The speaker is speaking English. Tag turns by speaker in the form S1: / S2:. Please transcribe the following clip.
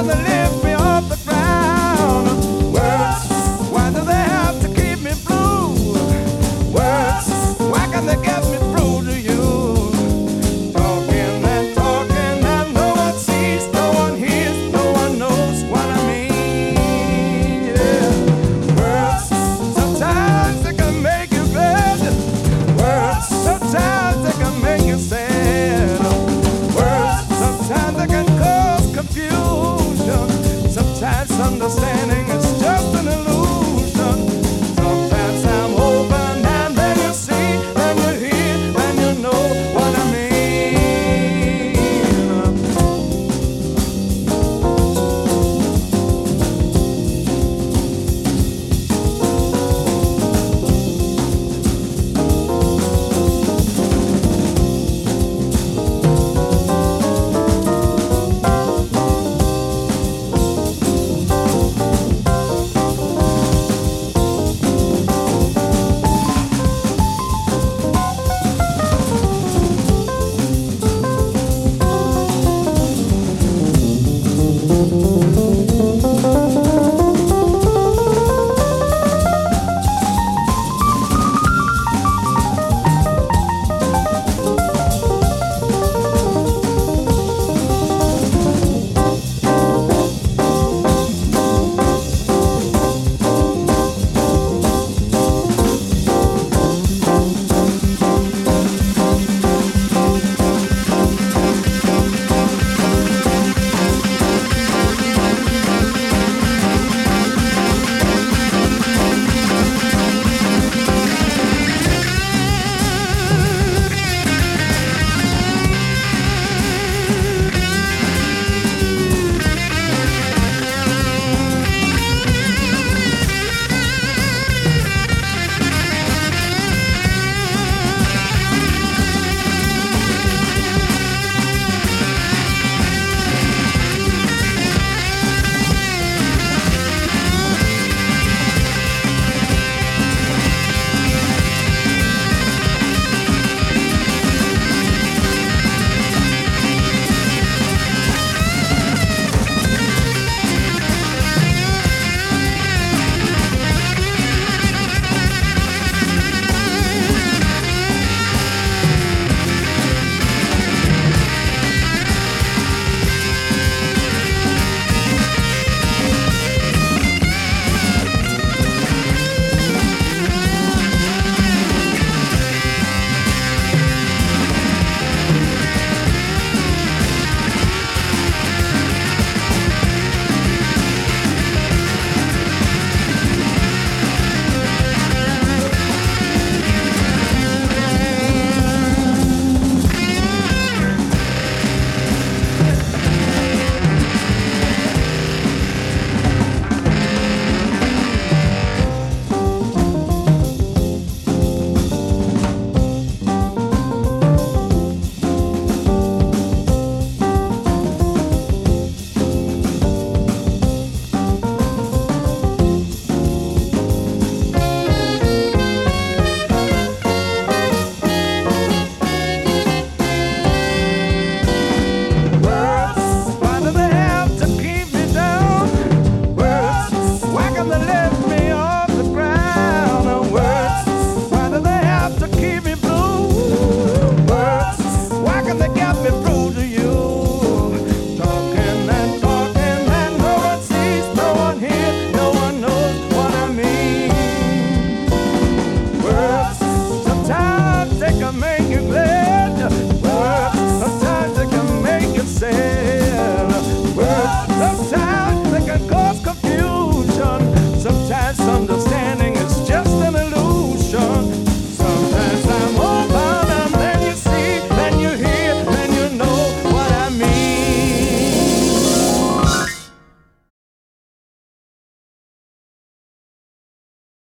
S1: can they lift me off the ground? Words, why do they have to keep me blue? Words, why can they get me through to you? Talking and no one sees, no one hears, no one knows what I mean. Yeah. Words, sometimes they can make you glad. Words, sometimes they can make you sad. Words, sometimes they can cause confusion. Sometimes understand.